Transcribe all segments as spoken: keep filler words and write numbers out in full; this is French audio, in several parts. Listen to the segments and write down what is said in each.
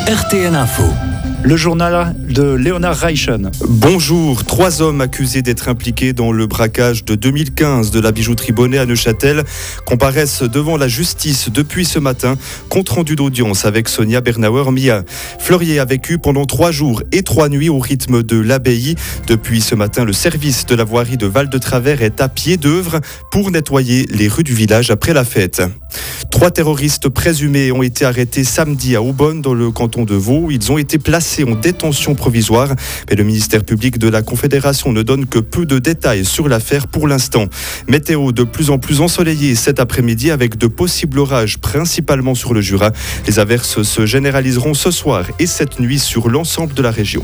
R T N Info. Le journal de Léonard Reichen. Bonjour. Trois hommes accusés d'être impliqués dans le braquage de deux mille quinze de la bijouterie Bonnet à Neuchâtel comparaissent devant la justice depuis ce matin. Compte rendu d'audience avec Sonia Bernauer-Mia. Fleurier a vécu pendant trois jours et trois nuits au rythme de l'abbaye. Depuis ce matin, le service de la voirie de Val-de-Travers est à pied d'œuvre pour nettoyer les rues du village après la fête. Trois terroristes présumés ont été arrêtés samedi à Aubonne dans le canton de Vaud. Ils ont été placés en détention provisoire, mais le ministère public de la Confédération ne donne que peu de détails sur l'affaire pour l'instant. Météo de plus en plus ensoleillée cet après-midi avec de possibles orages, principalement sur le Jura. Les averses se généraliseront ce soir et cette nuit sur l'ensemble de la région.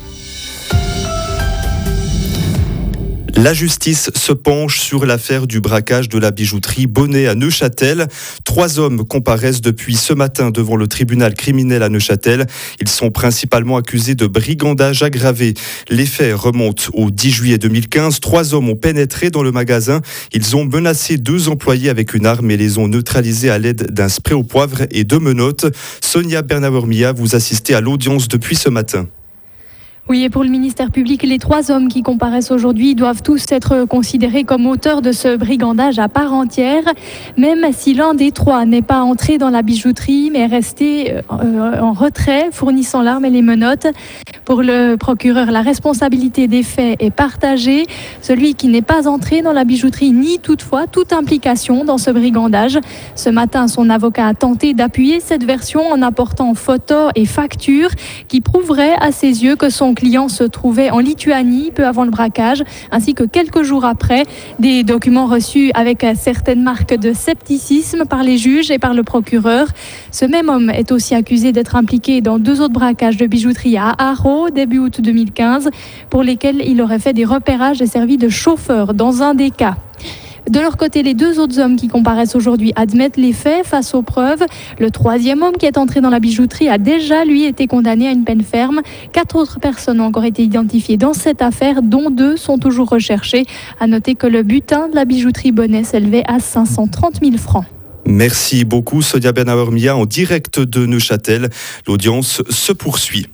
La justice se penche sur l'affaire du braquage de la bijouterie Bonnet à Neuchâtel. Trois hommes comparaissent depuis ce matin devant le tribunal criminel à Neuchâtel. Ils sont principalement accusés de brigandage aggravé. Les faits remontent au dix juillet deux mille quinze. Trois hommes ont pénétré dans le magasin. Ils ont menacé deux employés avec une arme et les ont neutralisés à l'aide d'un spray au poivre et de menottes. Sonia Bernauer-Mia, vous assistez à l'audience depuis ce matin. Oui, et pour le ministère public, les trois hommes qui comparaissent aujourd'hui doivent tous être considérés comme auteurs de ce brigandage à part entière, même si l'un des trois n'est pas entré dans la bijouterie, mais est resté en retrait, fournissant l'arme et les menottes. Pour le procureur, la responsabilité des faits est partagée. Celui qui n'est pas entré dans la bijouterie nie toutefois toute implication dans ce brigandage. Ce matin, son avocat a tenté d'appuyer cette version en apportant photos et factures qui prouveraient à ses yeux que son client se trouvait en Lituanie peu avant le braquage, ainsi que quelques jours après, des documents reçus avec certaines marques de scepticisme par les juges et par le procureur. Ce même homme est aussi accusé d'être impliqué dans deux autres braquages de bijouterie à Haro, début août deux mille quinze, pour lesquels il aurait fait des repérages et servi de chauffeur dans un des cas. De leur côté, les deux autres hommes qui comparaissent aujourd'hui admettent les faits face aux preuves. Le troisième homme qui est entré dans la bijouterie a déjà, lui, été condamné à une peine ferme. Quatre autres personnes ont encore été identifiées dans cette affaire, dont deux sont toujours recherchées. À noter que le butin de la bijouterie Bonnet s'élevait à cinq cent trente mille francs. Merci beaucoup, Sonia Bernauer-Mia, en direct de Neuchâtel. L'audience se poursuit.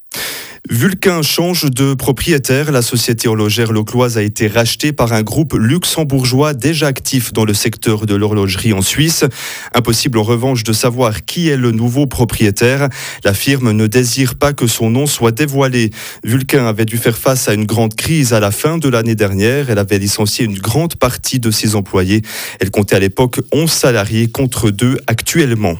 Vulcain change de propriétaire. La société horlogère locloise a été rachetée par un groupe luxembourgeois déjà actif dans le secteur de l'horlogerie en Suisse. Impossible en revanche de savoir qui est le nouveau propriétaire. La firme ne désire pas que son nom soit dévoilé. Vulcain avait dû faire face à une grande crise à la fin de l'année dernière. Elle avait licencié une grande partie de ses employés. Elle comptait à l'époque onze salariés contre deux actuellement.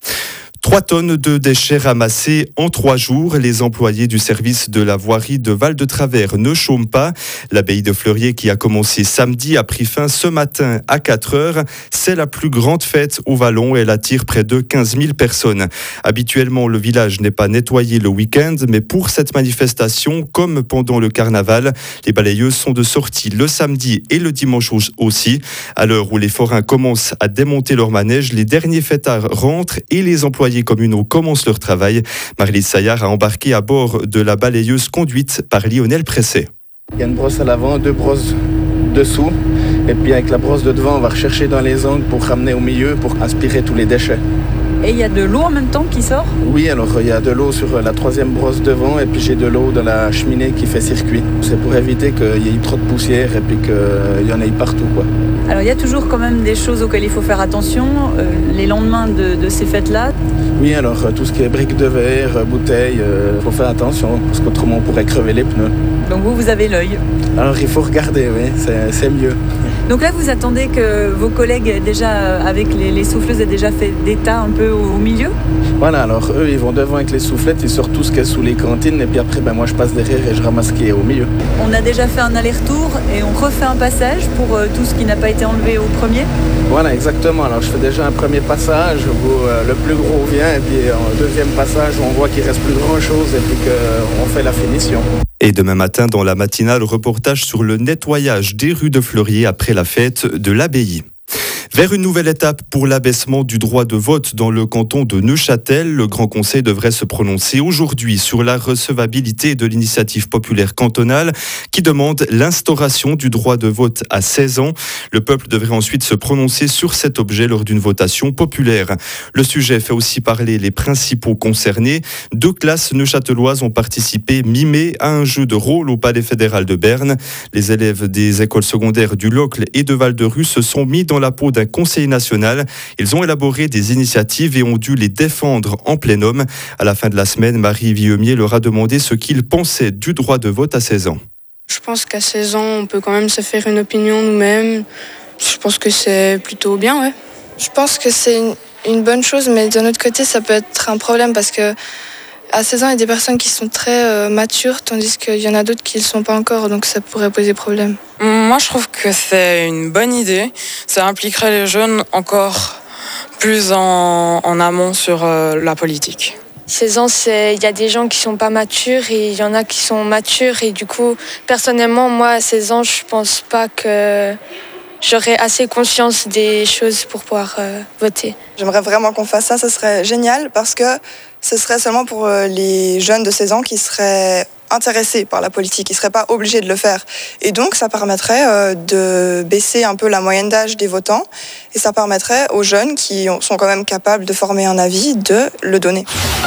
Trois tonnes de déchets ramassés en trois jours. Les employés du service de la voirie de Val-de-Travers ne chôment pas. L'abbaye de Fleurier, qui a commencé samedi, a pris fin ce matin à quatre heures. C'est la plus grande fête au Vallon et elle attire près de quinze mille personnes. Habituellement, le village n'est pas nettoyé le week-end, mais pour cette manifestation, comme pendant le carnaval, les balayeuses sont de sortie le samedi et le dimanche aussi. À l'heure où les forains commencent à démonter leur manège, les derniers fêtards rentrent et les employés communaux commencent leur travail. Marlise Saillard a embarqué à bord de la balayeuse conduite par Lionel Presset. Il y a une brosse à l'avant, deux brosses dessous. Et puis avec la brosse de devant, on va rechercher dans les angles pour ramener au milieu, pour aspirer tous les déchets. Et il y a de l'eau en même temps qui sort ? Oui, alors il y a de l'eau sur la troisième brosse devant et puis j'ai de l'eau dans la cheminée qui fait circuit. C'est pour éviter qu'il y ait trop de poussière et puis qu'il y en ait partout, quoi. Alors il y a toujours quand même des choses auxquelles il faut faire attention, euh, les lendemains de, de ces fêtes-là. Oui, alors tout ce qui est briques de verre, bouteilles, il euh, faut faire attention parce qu'autrement on pourrait crever les pneus. Donc vous, vous avez l'œil. Alors il faut regarder, oui, c'est, c'est mieux. Donc là, vous attendez que vos collègues, déjà avec les, les souffleuses, aient déjà fait des tas un peu au, au milieu ? Voilà, alors eux, ils vont devant avec les soufflettes, ils sortent tout ce qu'il y a sous les cantines, et puis après, ben, moi, je passe derrière et je ramasse ce qui est au milieu. On a déjà fait un aller-retour et on refait un passage pour euh, tout ce qui n'a pas été enlevé au premier ? Voilà, exactement. Alors, je fais déjà un premier passage où euh, le plus gros vient, et puis un deuxième passage où on voit qu'il reste plus grand-chose, et puis qu'on fait la finition. Et demain matin, dans la matinale, reportage sur le nettoyage des rues de Fleurier après la fête de l'abbaye. Vers une nouvelle étape pour l'abaissement du droit de vote dans le canton de Neuchâtel, le Grand Conseil devrait se prononcer aujourd'hui sur la recevabilité de l'initiative populaire cantonale qui demande l'instauration du droit de vote à seize ans. Le peuple devrait ensuite se prononcer sur cet objet lors d'une votation populaire. Le sujet fait aussi parler les principaux concernés. Deux classes neuchâteloises ont participé mi-mai à un jeu de rôle au Palais fédéral de Berne. Les élèves des écoles secondaires du Locle et de Val-de-Rue se sont mis dans la peau d'un conseiller national. Ils ont élaboré des initiatives et ont dû les défendre en plénum. À la fin de la semaine, Marie Villemier leur a demandé ce qu'ils pensaient du droit de vote à seize ans. Je pense qu'à seize ans, on peut quand même se faire une opinion nous-mêmes. Je pense que c'est plutôt bien, ouais. Je pense que c'est une, une bonne chose, mais d'un autre côté, ça peut être un problème parce que à seize ans, il y a des personnes qui sont très euh, matures, tandis qu'il y en a d'autres qui ne le sont pas encore, donc ça pourrait poser problème. Moi, je trouve que c'est une bonne idée. Ça impliquerait les jeunes encore plus en, en amont sur euh, la politique. seize ans, il y a des gens qui sont pas matures et il y en a qui sont matures. Et du coup, personnellement, moi, à seize ans, je pense pas que j'aurais assez conscience des choses pour pouvoir euh, voter. J'aimerais vraiment qu'on fasse ça, ce serait génial parce que ce serait seulement pour les jeunes de seize ans qui seraient intéressés par la politique, qui ne seraient pas obligés de le faire. Et donc ça permettrait de baisser un peu la moyenne d'âge des votants et ça permettrait aux jeunes qui sont quand même capables de former un avis de le donner.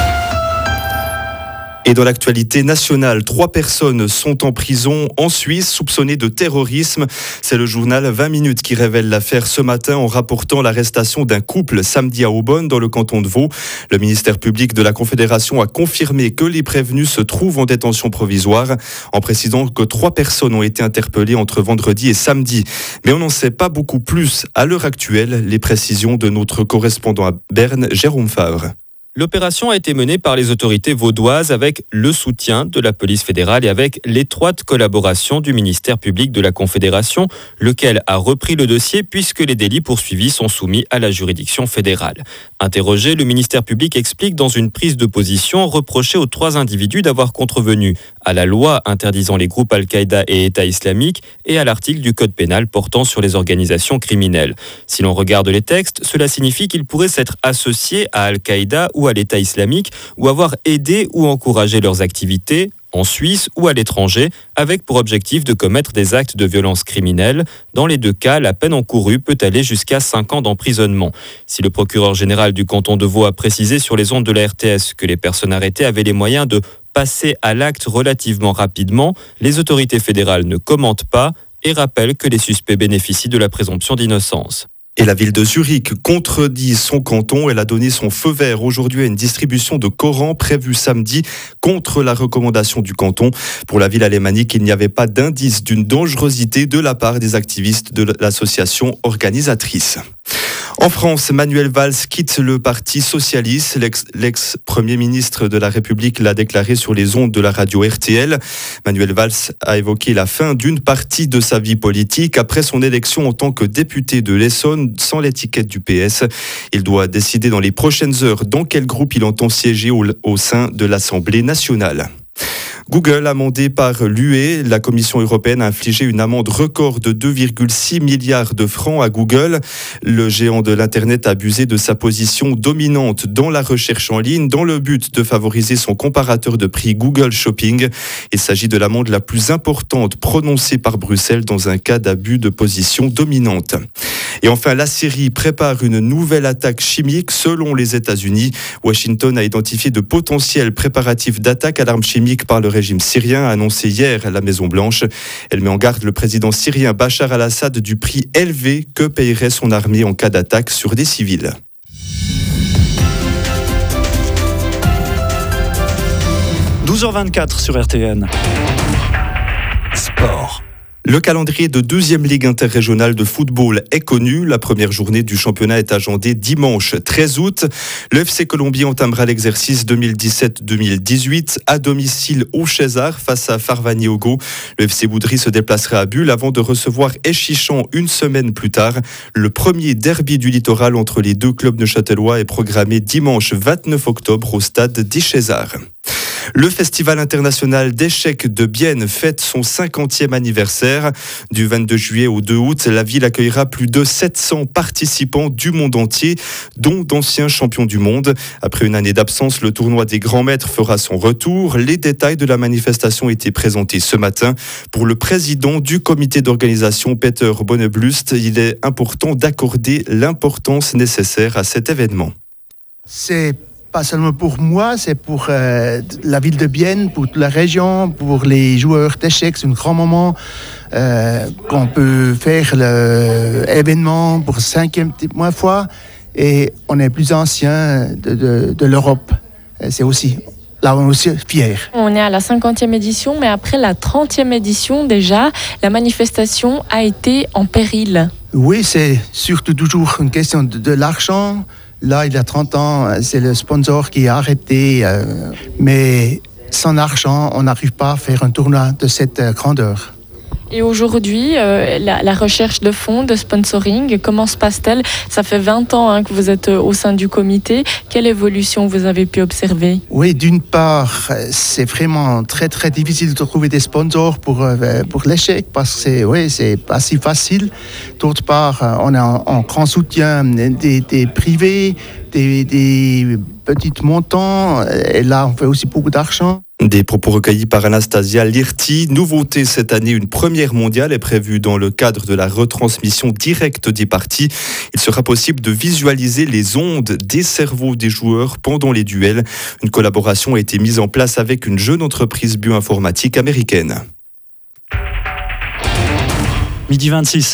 Et dans l'actualité nationale, trois personnes sont en prison en Suisse soupçonnées de terrorisme. C'est le journal vingt minutes qui révèle l'affaire ce matin en rapportant l'arrestation d'un couple samedi à Aubonne dans le canton de Vaud. Le ministère public de la Confédération a confirmé que les prévenus se trouvent en détention provisoire en précisant que trois personnes ont été interpellées entre vendredi et samedi. Mais on n'en sait pas beaucoup plus à l'heure actuelle. Les précisions de notre correspondant à Berne, Jérôme Favre. L'opération a été menée par les autorités vaudoises avec le soutien de la police fédérale et avec l'étroite collaboration du ministère public de la Confédération, lequel a repris le dossier puisque les délits poursuivis sont soumis à la juridiction fédérale. Interrogé, le ministère public explique dans une prise de position reprocher aux trois individus d'avoir contrevenu à la loi interdisant les groupes Al-Qaïda et État islamique et à l'article du Code pénal portant sur les organisations criminelles. Si l'on regarde les textes, cela signifie qu'ils pourraient s'être associés à Al-Qaïda ou à l'État islamique ou avoir aidé ou encouragé leurs activités en Suisse ou à l'étranger, avec pour objectif de commettre des actes de violence criminelle. Dans les deux cas, la peine encourue peut aller jusqu'à cinq ans d'emprisonnement. Si le procureur général du canton de Vaud a précisé sur les ondes de la R T S que les personnes arrêtées avaient les moyens de passer à l'acte relativement rapidement, les autorités fédérales ne commentent pas et rappellent que les suspects bénéficient de la présomption d'innocence. Et la ville de Zurich contredit son canton. Elle a donné son feu vert aujourd'hui à une distribution de Coran prévue samedi contre la recommandation du canton. Pour la ville alémanique, il n'y avait pas d'indice d'une dangerosité de la part des activistes de l'association organisatrice. En France, Manuel Valls quitte le Parti socialiste. L'ex, l'ex-premier ministre de la République l'a déclaré sur les ondes de la radio R T L. Manuel Valls a évoqué la fin d'une partie de sa vie politique après son élection en tant que député de l'Essonne sans l'étiquette du P S. Il doit décider dans les prochaines heures dans quel groupe il entend siéger au, au sein de l'Assemblée nationale. Google, amendé par l'U E, la Commission européenne a infligé une amende record de deux virgule six milliards de francs à Google. Le géant de l'Internet a abusé de sa position dominante dans la recherche en ligne dans le but de favoriser son comparateur de prix Google Shopping. Il s'agit de l'amende la plus importante prononcée par Bruxelles dans un cas d'abus de position dominante. Et enfin, la Syrie prépare une nouvelle attaque chimique selon les États-Unis. Washington a identifié de potentiels préparatifs d'attaque à l'arme chimique par le régime syrien, a annoncé hier à la Maison-Blanche. Elle met en garde le président syrien Bachar al-Assad du prix élevé que payerait son armée en cas d'attaque sur des civils. douze heures vingt-quatre sur R T N. Sport. Le calendrier de deuxième Ligue interrégionale de football est connu. La première journée du championnat est agendée dimanche treize août. Le F C Colombie entamera l'exercice deux mille dix-sept deux mille dix-huit à domicile au César face à Farvaniogo. Le F C Boudry se déplacera à Bulle avant de recevoir Échichan une semaine plus tard. Le premier derby du littoral entre les deux clubs neuchâtelois est programmé dimanche vingt-neuf octobre au stade des Césars. Le Festival international d'échecs de Bienne fête son cinquantième anniversaire. Du vingt-deux juillet au deux août, la ville accueillera plus de sept cents participants du monde entier, dont d'anciens champions du monde. Après une année d'absence, le tournoi des grands maîtres fera son retour. Les détails de la manifestation étaient présentés ce matin. Pour le président du comité d'organisation, Peter Bonneblust, il est important d'accorder l'importance nécessaire à cet événement. C'est pas seulement pour moi, c'est pour euh, la ville de Bienne, pour toute la région, pour les joueurs d'échecs. C'est un grand moment euh, qu'on peut faire l'événement pour la cinquième fois. Et on est plus ancien de, de, de l'Europe. C'est aussi, là on est aussi fiers. On est à la cinquantième édition, mais après la trentième édition déjà, la manifestation a été en péril. Oui, c'est surtout toujours une question de, de l'argent. Là, il y a trente ans, c'est le sponsor qui a arrêté. Euh, mais sans argent, on n'arrive pas à faire un tournoi de cette grandeur. Et aujourd'hui, euh, la, la recherche de fonds, de sponsoring, comment se passe-t-elle ? Ça fait vingt ans hein, que vous êtes au sein du comité. Quelle évolution vous avez pu observer ? Oui, d'une part, c'est vraiment très très difficile de trouver des sponsors pour, euh, pour l'échec parce que c'est, oui, c'est pas si facile. D'autre part, on a un, un grand soutien des, des privés, des, des petits montants. Et là, on fait aussi beaucoup d'argent. Des propos recueillis par Anastasia Lirti. Nouveauté cette année, une première mondiale est prévue dans le cadre de la retransmission directe des parties. Il sera possible de visualiser les ondes des cerveaux des joueurs pendant les duels. Une collaboration a été mise en place avec une jeune entreprise bioinformatique américaine. midi vingt-six.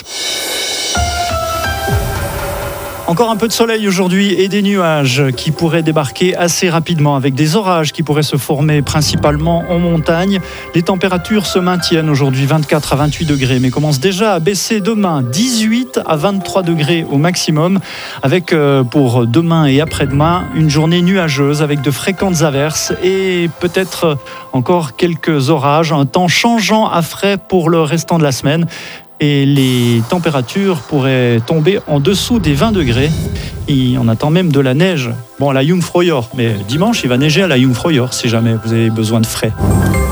Encore un peu de soleil aujourd'hui et des nuages qui pourraient débarquer assez rapidement avec des orages qui pourraient se former principalement en montagne. Les températures se maintiennent aujourd'hui vingt-quatre à vingt-huit degrés mais commencent déjà à baisser demain dix-huit à vingt-trois degrés au maximum avec pour demain et après-demain une journée nuageuse avec de fréquentes averses et peut-être encore quelques orages. Un temps changeant à frais pour le restant de la semaine. Et les températures pourraient tomber en dessous des vingt degrés. Et on attend même de la neige. Bon, à la Jungfraujoch, mais dimanche, il va neiger à la Jungfraujoch si jamais vous avez besoin de frais.